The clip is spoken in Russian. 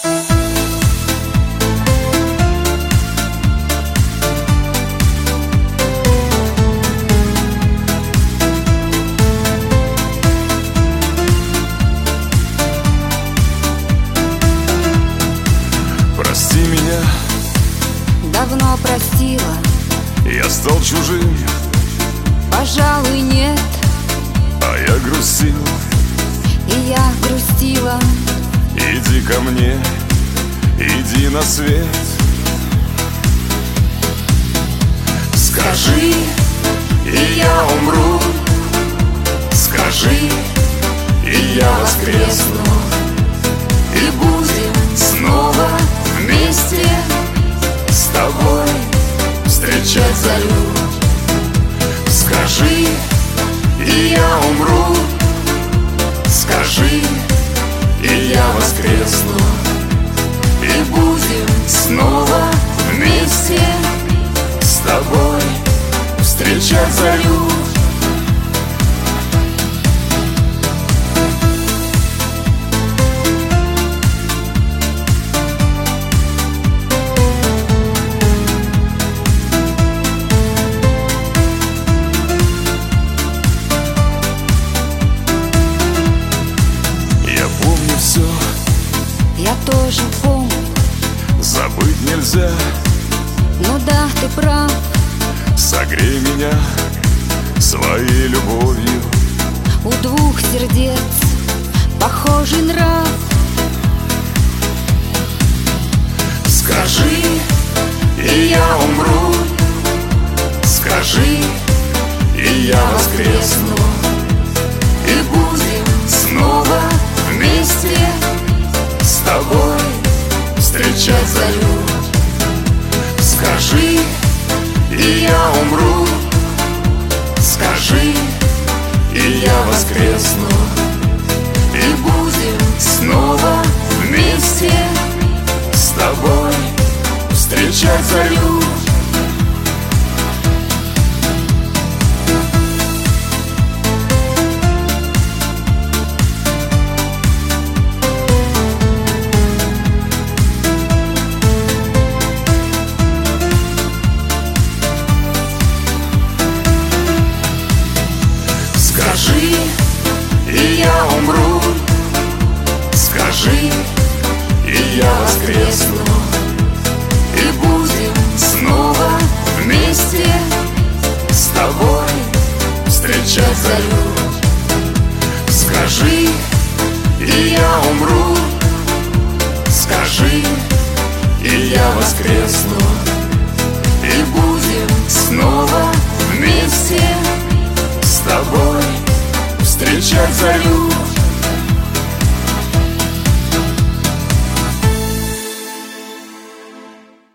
Прости меня, давно простила, я стал чужим, пожалуй, нет. а я грустил. И я грустила. Иди ко мне, иди на свет. Скажи, и я умру. Скажи, и я воскресну. И будем снова вместе с тобой встречать зарю. Скажи, и я умру. Скажи, и я воскресну. И будем снова вместе с тобой встречать зарю. Все, Я тоже помню. забыть нельзя. Ну да, ты прав. Согрей меня своей любовью. У двух сердец похожий нрав. Скажи, и я умру. Скажи, и я воскресну. И будем снова вместе с тобой встречать зарю. Скажи, и я умру. Скажи, и я воскресну. И будем снова вместе с тобой встречать зарю. Скажи, и я умру. Скажи, и я воскресну. И будем снова вместе с тобой встречать зарю. Скажи, и я умру. Скажи, и я воскресну. И будем снова